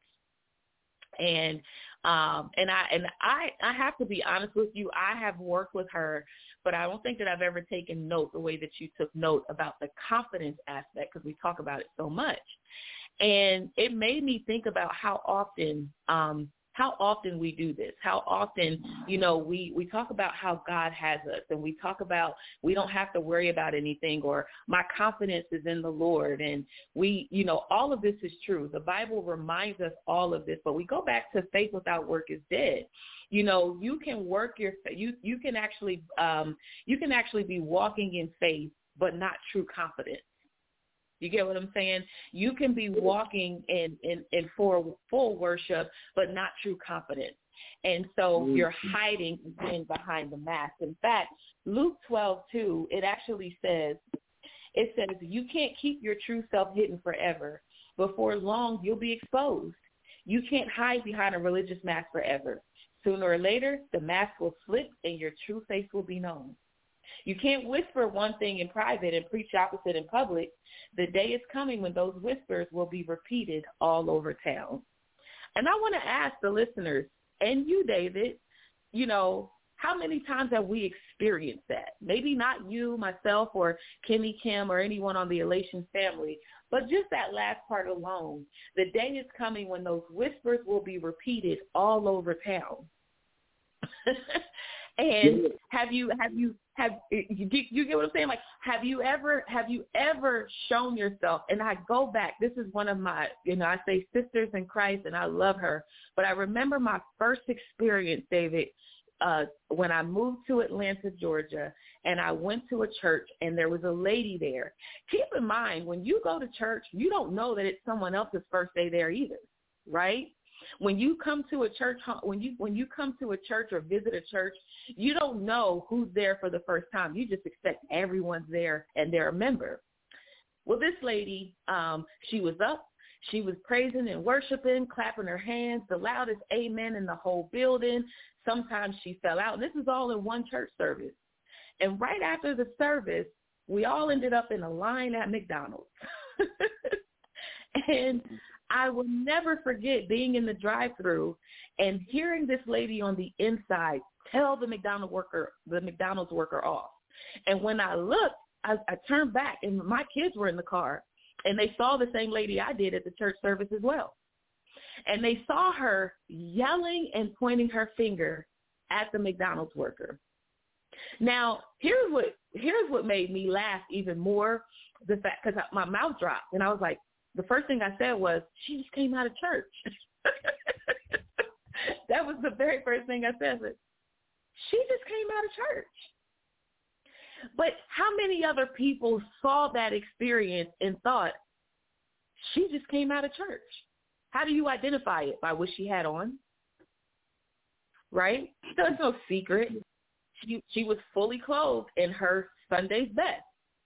And um, and I and I, I have to be honest with you. I have worked with her, but I don't think that I've ever taken note the way that you took note about the confidence aspect because we talk about it so much. And it made me think about how often um, how often we do this, how often, you know, we, we talk about how God has us, and we talk about we don't have to worry about anything, or my confidence is in the Lord. And we, you know, all of this is true. The Bible reminds us all of this, but we go back to faith without work is dead. You know, you can work your, you, you can actually, um, you can actually be walking in faith, but not true confidence. You get what I'm saying? You can be walking in, in, in full, full worship, but not true confidence. And so you're hiding being behind the mask. In fact, Luke twelve two, it actually says, it says, you can't keep your true self hidden forever. Before long, you'll be exposed. You can't hide behind a religious mask forever. Sooner or later, the mask will slip and your true face will be known. You can't whisper one thing in private and preach opposite in public. The day is coming when those whispers will be repeated all over town. And I want to ask the listeners, and you, David, you know, how many times have we experienced that? Maybe not you, myself, or Kimmy, Kim, or anyone on the Elation family, but just that last part alone. The day is coming when those whispers will be repeated all over town. And have you, have you, have you, you get what I'm saying? Like, have you ever, have you ever shown yourself? And I go back, this is one of my, you know, I say sisters in Christ, and I love her. But I remember my first experience, David, uh, when I moved to Atlanta, Georgia, and I went to a church, and there was a lady there. Keep in mind, when you go to church, you don't know that it's someone else's first day there either, right? When you come to a church, when you when you come to a church or visit a church, you don't know who's there for the first time. You just expect everyone's there and they're a member. Well, this lady, um, she was up. She was praising and worshiping, clapping her hands, the loudest amen in the whole building. Sometimes she fell out. And this is all in one church service. And right after the service, we all ended up in a line at McDonald's. And I will never forget being in the drive-thru and hearing this lady on the inside tell the McDonald's worker, the McDonald's worker off. And when I looked, I, I turned back, and my kids were in the car, and they saw the same lady I did at the church service as well. And they saw her yelling and pointing her finger at the McDonald's worker. Now, here's what here's what made me laugh even more, the fact, because my mouth dropped, and I was like, the first thing I said was, she just came out of church. That was the very first thing I said. She just came out of church. But how many other people saw that experience and thought, she just came out of church? How do you identify it? By what she had on? Right? So it's no secret. She, she was fully clothed in her Sunday's best.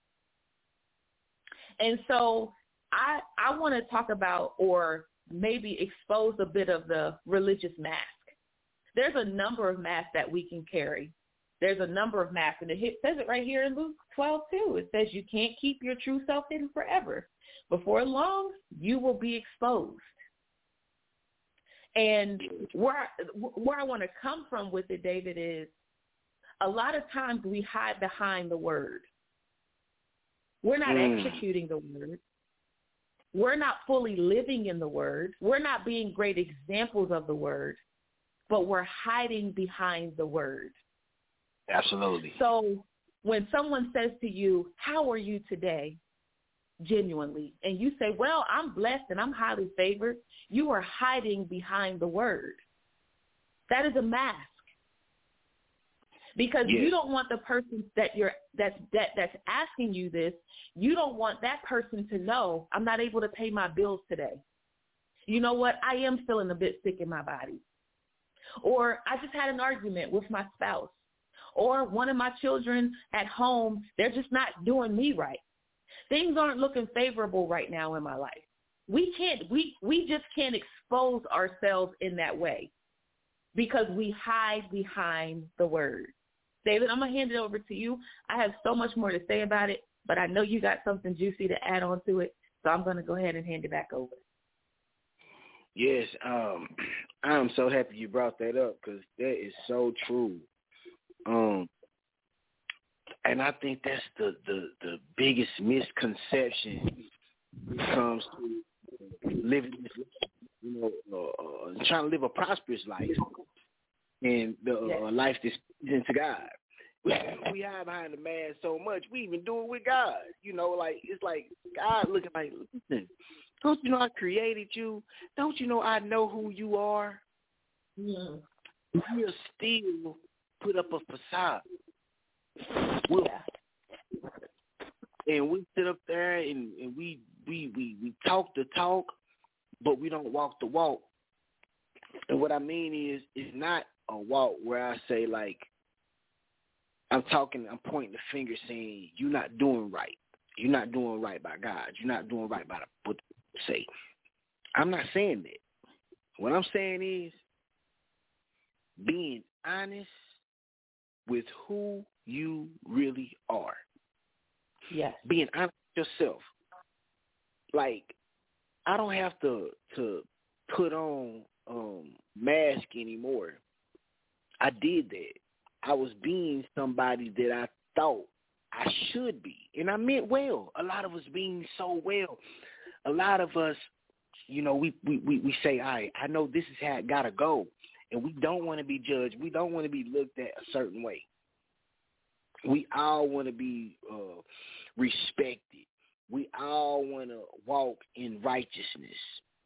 And so I, I want to talk about, or maybe expose a bit of the religious mask. There's a number of masks that we can carry. There's a number of masks, and it says it right here in Luke twelve too. It says you can't keep your true self hidden forever. Before long, you will be exposed. And where where I want to come from with it, David, is a lot of times we hide behind the word. We're not mm. executing the word. We're not fully living in the word. We're not being great examples of the word, but we're hiding behind the word. Absolutely. So when someone says to you, how are you today, genuinely, and you say, well, I'm blessed and I'm highly favored, you are hiding behind the word. That is a mask. Because yes. you don't want the person that you're that's that that's asking you this, you don't want that person to know, I'm not able to pay my bills today. You know what? I am feeling a bit sick in my body. Or I just had an argument with my spouse. Or one of my children at home, they're just not doing me right. Things aren't looking favorable right now in my life. We can't we we just can't expose ourselves in that way because we hide behind the word. David, I'm going to hand it over to you. I have so much more to say about it, but I know you got something juicy to add on to it, so I'm going to go ahead and hand it back over. Yes, um, I'm so happy you brought that up because that is so true. Um, and I think that's the, the, the biggest misconception when it comes to living, you know, uh, uh, trying to live a prosperous life. And the uh, yes. life that's pleasing to God. We, we hide behind the mask so much, we even do it with God. You know, like, it's like God looking like, listen, don't you know I created you? Don't you know I know who you are? Yeah. We'll still put up a facade. We'll, yeah. And we sit up there and, and we, we, we, we talk the talk, but we don't walk the walk. And what I mean is, it's not a walk where I say, like, I'm talking, I'm pointing the finger saying, you're not doing right. You're not doing right by God. You're not doing right by what they say. I'm not saying that. What I'm saying is being honest with who you really are. Yes. Being honest with yourself. Like, I don't have to to put on um, mask anymore. I did that. I was being somebody that I thought I should be. And I meant well. A lot of us being so well. A lot of us, you know, we, we, we, we say, all right, I know this is how it got to go. And we don't want to be judged. We don't want to be looked at a certain way. We all want to be uh, respected. We all want to walk in righteousness.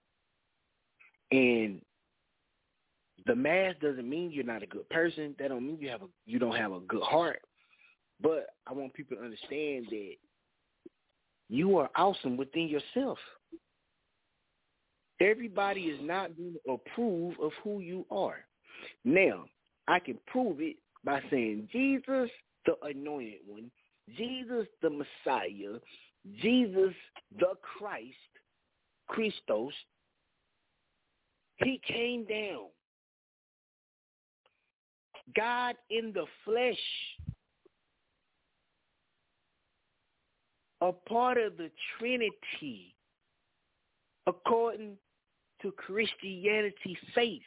And the mask doesn't mean you're not a good person. That don't mean you have a you don't have a good heart. But I want people to understand that you are awesome within yourself. Everybody is not going to approve of who you are. Now, I can prove it by saying Jesus, the anointed one, Jesus, the Messiah, Jesus, the Christ, Christos, he came down. God in the flesh, a part of the Trinity, according to Christianity faith.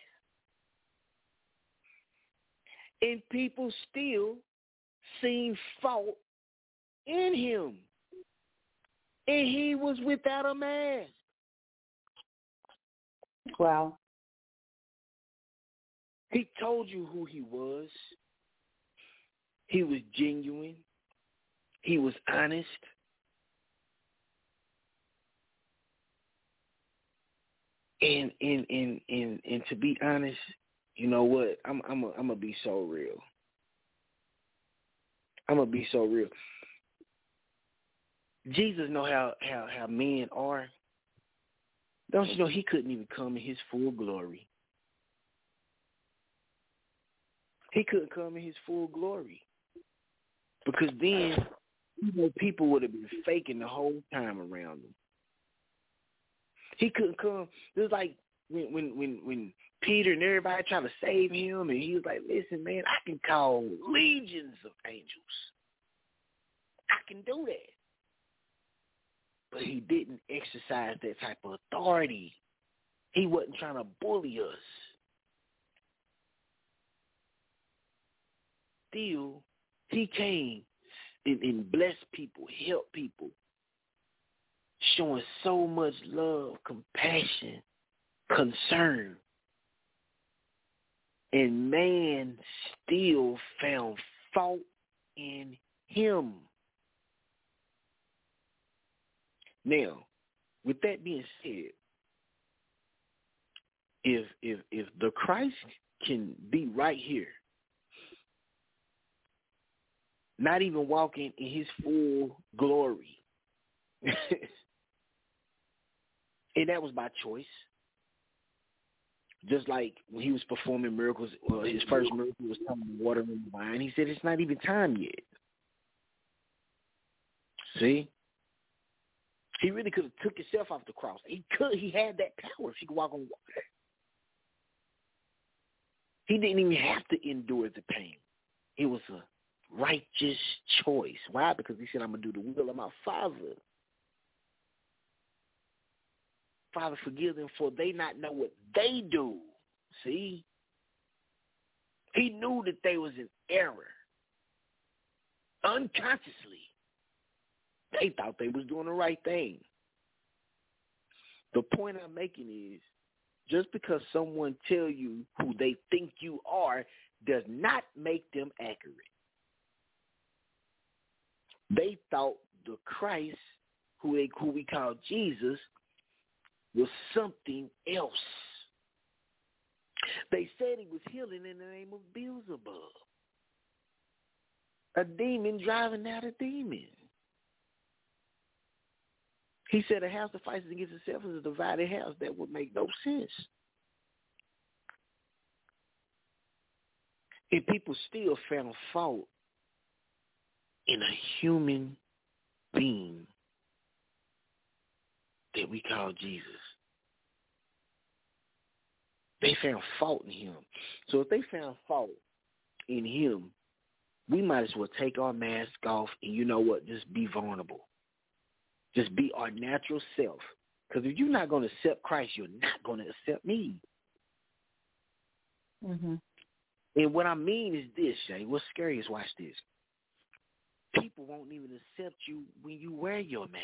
And people still seeing fault in him. And he was without a mask. Wow. He told you who he was. He was genuine. He was honest. And and and and, and to be honest, you know what? I'm I'm a, I'm gonna be so real. I'm gonna be so real. Jesus know how, how, how men are. Don't you know he couldn't even come in his full glory. He couldn't come in his full glory. Because then, you know, people would have been faking the whole time around him. He couldn't come. It was like when when when, when Peter and everybody trying to save him, and he was like, listen, man, I can call legions of angels. I can do that. But he didn't exercise that type of authority. He wasn't trying to bully us. Still, he came and, and blessed people, helped people, showing so much love, compassion, concern. And man still found fault in him. Now, with that being said, if if if the Christ can be right here, not even walking in his full glory, and that was by choice. Just like when he was performing miracles, well, his first miracle was turning water into wine. He said, it's not even time yet. See? He really could have took himself off the cross. He could. He had that power if he could walk on water. He didn't even have to endure the pain. It was a righteous choice. Why? Because he said, I'm going to do the will of my Father. Father, forgive them, for they not know what they do. See? He knew that they was in error. Unconsciously. They thought they was doing the right thing. The point I'm making is, just because someone tell you who they think you are does not make them accurate. They thought the Christ, who they who we call Jesus, was something else. They said he was healing in the name of Beelzebub, a demon driving out a demon. He said a house that fights against itself is a divided house. That would make no sense. And people still found fault in a human being that we call Jesus. They found fault in him. So if they found fault in him, we might as well take our mask off and, you know what, just be vulnerable. Just be our natural self. Because if you're not going to accept Christ, you're not going to accept me. Mm-hmm. And what I mean is this, Shay. What's scary is, watch this. People won't even accept you when you wear your mask.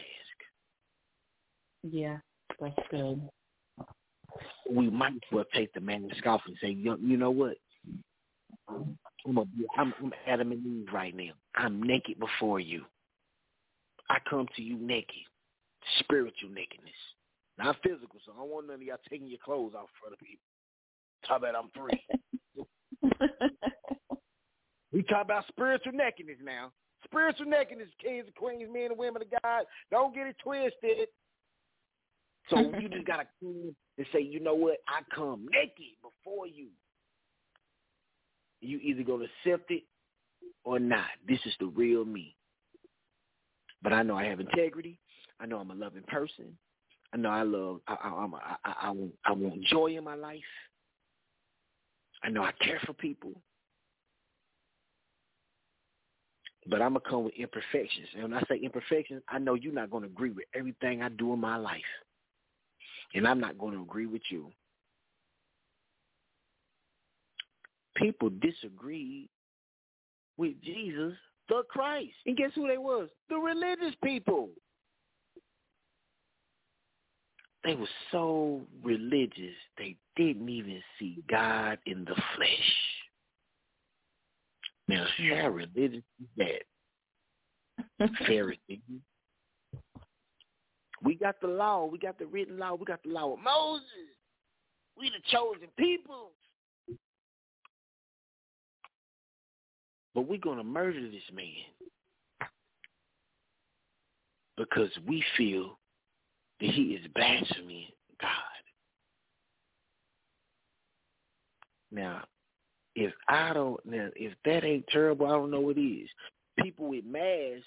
Yeah, that's good. We might as well take the mask off and say, you, you know what? I'm, a, I'm, I'm Adam and Eve right now. I'm naked before you. I come to you naked, spiritual nakedness. Not physical, so I don't want none of y'all taking your clothes off in front of people. Talk about I'm free. We talk about spiritual nakedness now. Spiritual nakedness, kings and queens, men and women of God. Don't get it twisted. So you just got to come and say, you know what? I come naked before you. You either going to accept it or not. This is the real me. But I know I have integrity. I know I'm a loving person. I know I love, I, I, I'm a, I, I, want, I want joy in my life. I know I care for people. But I'm going to come with imperfections. And when I say imperfections, I know you're not going to agree with everything I do in my life. And I'm not going to agree with you. People disagreed with Jesus, the Christ. And guess who they was? The religious people. They were so religious, they didn't even see God in the flesh. Now, how religious is that? Pharisee. We got the law. We got the written law. We got the law of Moses. We the chosen people. But we're going to murder this man because we feel that he is blaspheming God. Now, if I don't, now if that ain't terrible, I don't know what is. People with masks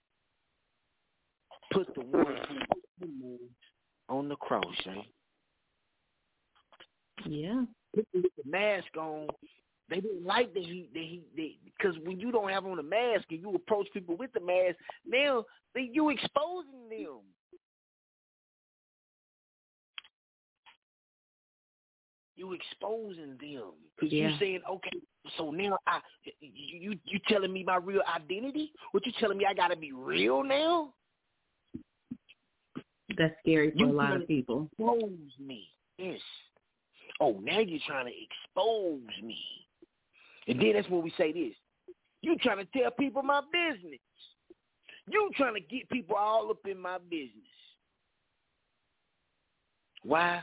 put the one who on the cross, eh? Yeah. people with the mask on, they didn't like that he that he they, because when you don't have on a mask and you approach people with the mask, now they, you exposing them. You exposing them because yeah. you saying, okay, so now I you you telling me my real identity? What you telling me? I gotta be real now? That's scary for you a lot of people. Expose me, yes. Oh, now you're trying to expose me, and then that's when we say this. You trying to tell people my business. You trying to get people all up in my business. Why?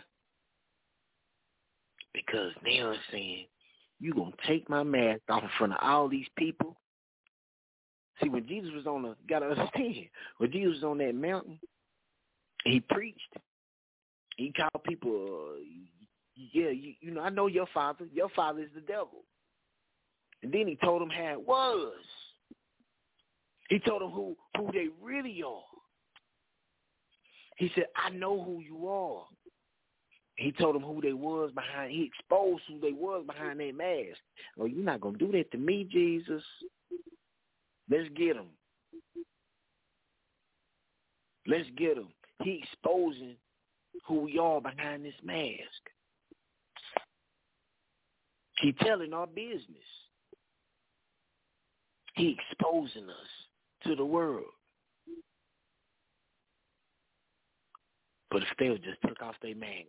Because now it's saying, you going to take my mask off in front of all these people. See, when Jesus was on the, you got to understand, when Jesus was on that mountain, he preached. He called people, uh, yeah, you, you know, I know your father. Your father is the devil. And then he told them how it was. He told them who, who they really are. He said, I know who you are. He told them who they was behind. He exposed who they was behind their mask. Oh, you're not going to do that to me, Jesus. Let's get him. Let's get him. He exposing who we are behind this mask. He telling our business. He exposing us to the world. But if they would just took off their mask,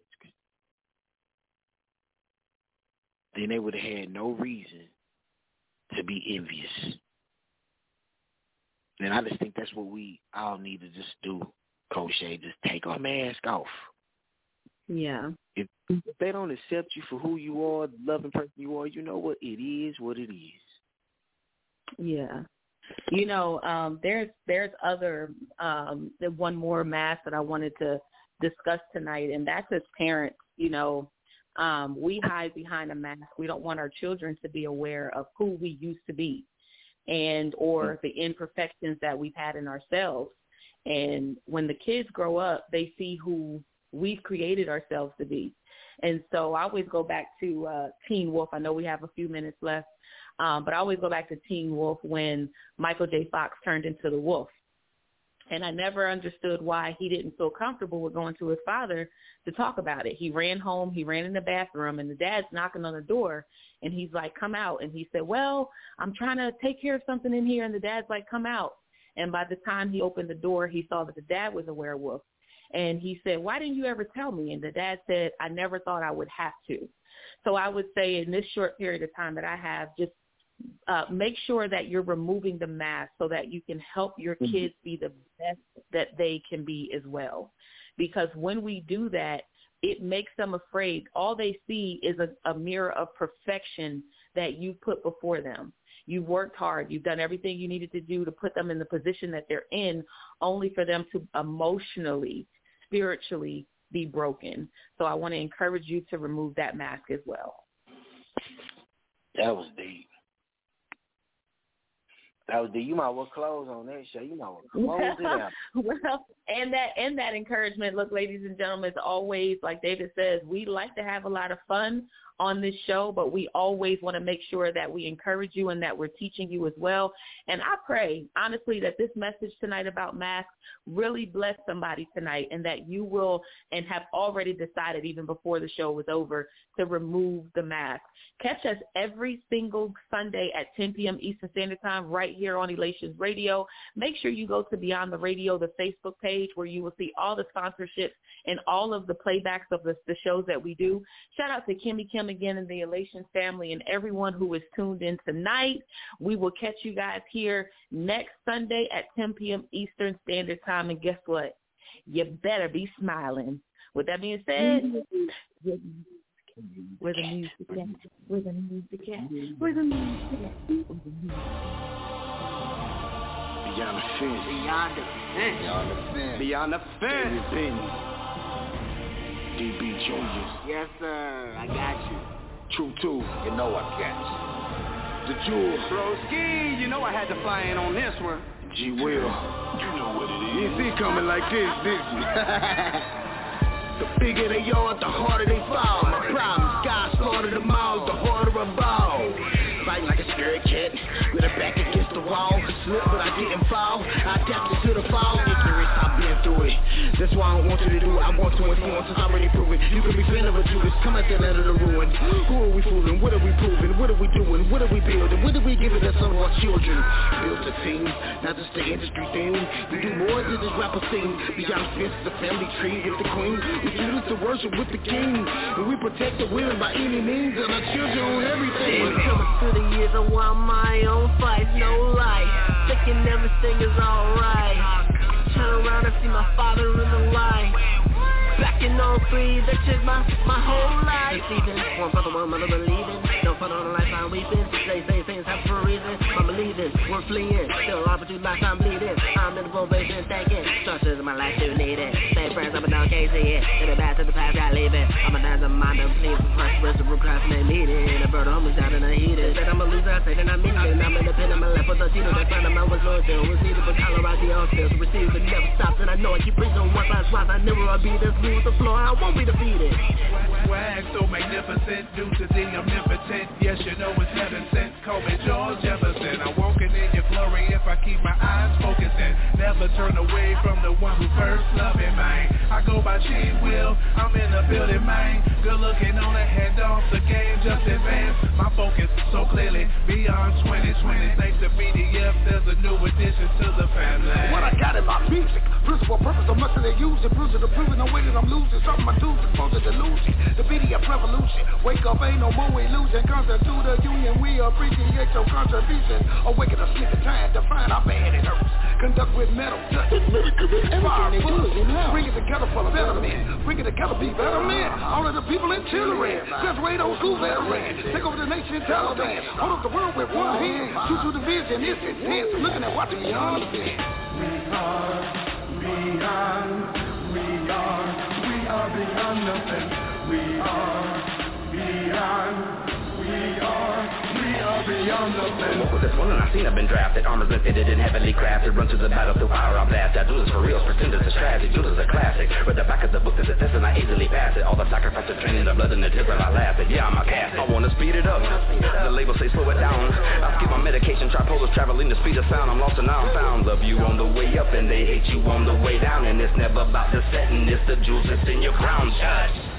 then they would have had no reason to be envious. And I just think that's what we all need to just do, Coach Shay, just take our mask off. Yeah. If, if they don't accept you for who you are, the loving person you are, you know what? It is what it is. Yeah. You know, um, there's there's other, um, one more mask that I wanted to discuss tonight, and that's as parents, you know, um, we hide behind a mask. We don't want our children to be aware of who we used to be and or the imperfections that we've had in ourselves. And when the kids grow up, they see who we've created ourselves to be. And so I always go back to uh, Teen Wolf. I know we have a few minutes left, um, but I always go back to Teen Wolf when Michael J. Fox turned into the wolf. And I never understood why he didn't feel comfortable with going to his father to talk about it. He ran home, he ran in the bathroom, and the dad's knocking on the door, and he's like, come out. And he said, well, I'm trying to take care of something in here. And the dad's like, come out. And by the time he opened the door, he saw that the dad was a werewolf. And he said, why didn't you ever tell me? And the dad said, I never thought I would have to. So I would say in this short period of time that I have, just uh, make sure that you're removing the mask so that you can help your kids be the best that they can be as well. Because when we do that, it makes them afraid. All they see is a, a mirror of perfection that you put before them. You've worked hard. You've done everything you needed to do to put them in the position that they're in, only for them to emotionally, spiritually be broken. So I want to encourage you to remove that mask as well. That was deep. That was deep. You might well close on that show. You might well close it out. Well, and that and that encouragement, look, ladies and gentlemen, as always, like David says, we like to have a lot of fun on this show, but we always want to make sure that we encourage you and that we're teaching you as well. And I pray, honestly, that this message tonight about masks really bless somebody tonight, and that you will and have already decided even before the show was over to remove the mask. Catch us every single Sunday at ten p.m. Eastern Standard Time right here on Elations Radio. Make sure you go to Beyond the Radio, the Facebook page, where you will see all the sponsorships and all of the playbacks of the, the shows that we do. Shout out to Kimmy Kim again and the Elations family and everyone who is tuned in tonight. We will catch you guys here next Sunday at ten p.m. Eastern Standard Time. And guess what? You better be smiling. With that being said, where the music at? Where the music at? Where the music at? Beyond the fence. Beyond the fence. Beyond the fence. Beyond the fence. D B Junior. Yes, sir. I got you. True, too. You know I got you. The Jewel. Broski, you know I had to fly in on this one. G. Will. You know what it is. You see coming like this, didn't you? The bigger they are, the harder they fall. My problems, God slaughtered them all, the harder I ball. Fighting like a scared cat, with a back against the wall. Slip, but I didn't fall. I adapted to the fall. Ignorance, I've been through it. That's why I don't want you to do it. I want to influence, since I already proven. You can be fan of a Judas, come at the end of the ruin. Who are we fooling? What are we proving? What are we doing? What are we building? What are we giving to some of our children? Built a team, not just the industry thing. We do more than this rapper scene. Beyond fence, the family tree with the queen. We choose to worship with the king. And we protect the women by any means. And our children on everything. We're coming to the years I want my own fight, no lie. Thinking everything is alright. Turn around and see my father in the light. Back in oh three, that changed my, my whole life. Deceiving, one for the one mother believing. No fun on the life I'm weeping. They say things happen for a reason. I'm believing, we're fleeing. Still off with you like I'm bleeding. I'm in the probation thinking. Structures in my life do need it. Same friends up and down K C it. In the back to the past, I leave it. I'm a dance of mind, I'm pleased. Fresh with the procrastinate meeting. A bird almost out in the heated. Said I'm a loser, I say that I'm meaning. I'm in the pin, I'm left with the cheetah. That friend of mine was loyal still. Received it, but Colorado on still. So receive it, never stops. And I know I keep preaching on one side, twice. I never I'll be this smooth the floor. I won't be defeated. Swag so magnificent due to the omnipotent. Yes, you know it's heaven sent. Call me George Jefferson. I'm walking in your glory if I keep my eyes focusing. Never turn away from the one who first loved me, man. I go by G Will, I'm in the building, man. Good looking on the head off the game, just advance. My focus so clearly beyond twenty twenty. Thanks to B D F, there's a new addition to the family. What I got in my music, principle, purpose, so much that they use it. Bruising, the proving, no way that I'm losing. Something I do to cause a delusion. The B D F revolution. Wake up, ain't no more illusion. Constant to the union, we appreciate your contribution. Awaken a sleeping time, define our man it hurts. Conduct with metal, touch, inspire, bring it together for betterment. Bring it together, be better men. All of the people in children, graduate old school veterans. Take over the nation, Taliban. Hold up the world with one hand. Shoot through the vision, it's intense. Looking at what the beyond the bed. We are beyond, we are, we are beyond the fence. We are beyond, we are, we are beyond the fence. What was this one? And I seen I've been drafted. Armor's been fitted and heavily crafted. Run to the battle through power, I blast. I do this for real, pretend it's a strategy. Do this a classic. Read the back of the book, there's a test and I easily pass it. All the sacrifice of training, the blood and the tears that I laugh at. Yeah, I'm a cast. I wanna speed it up. The label say slow it down. I skip my medication, tripolars traveling the speed of sound. I'm lost and now I'm found. Love you on the way up and they hate you on the way down. And it's never about the setting, it's the jewels that's in your crown. Judge.